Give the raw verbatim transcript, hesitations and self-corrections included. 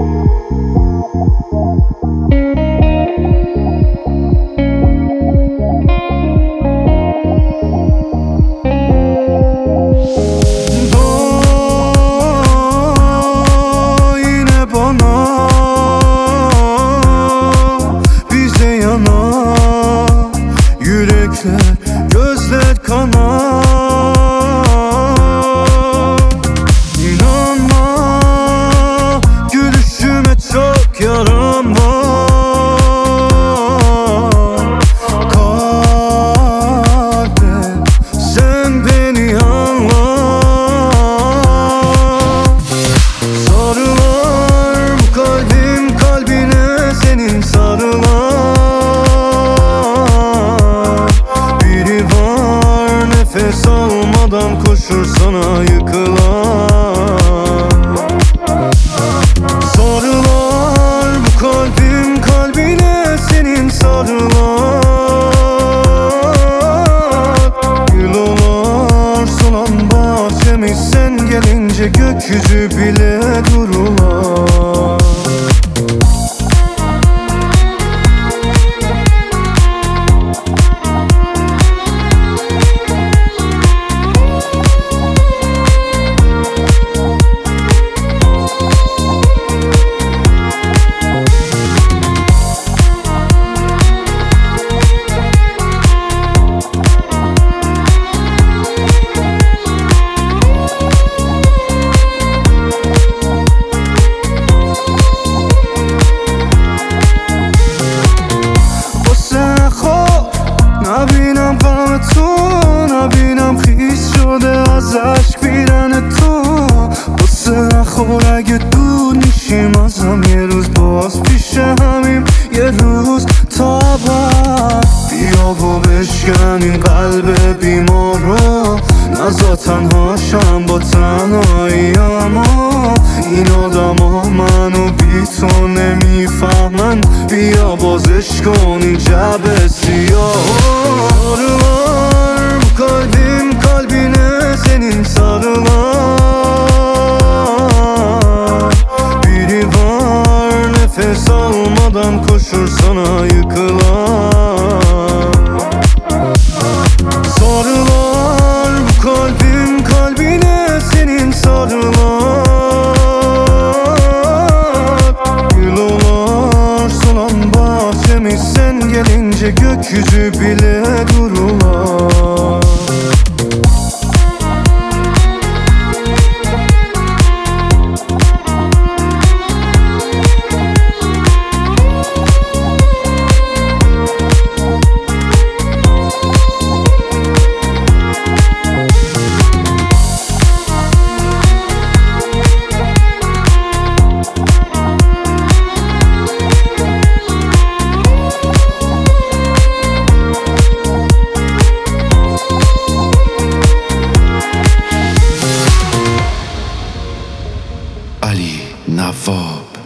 Gözler kanar. İnanma, gülüşüme çok yaram var. Kalbe sen beni anla. Sarılar bu kalbim kalbine, senin sarılar. Nefes almadan koşur sana yıkılan. Sarılar bu kalbim kalbine, senin sarılar. Gül olar solan bahçemiz, sen gelince gökyüzü bile durular. نبینم غم تو، نبینم خیس شده از عشق بیرن تو. قصه نخور اگه دور میشیم ازم یه روز، باز پیش همیم یه روز تا بعد. بیا و بشکن این قلب بیمار رو، نزا تنهاشم با تنهایی‌امو. این آدم ها منو بی تو نمیفهمن، بیا بازش کن این جبه سیاه. Sarılar bu kalbim kalbine, senin sarılar. Biri var nefes almadan koşur sana yıkılan. Sarılar bu kalbim kalbine, senin sarılar. Gül olar solan bahçemiz, sen gelince gökyüzü bile durular. Ali Navob.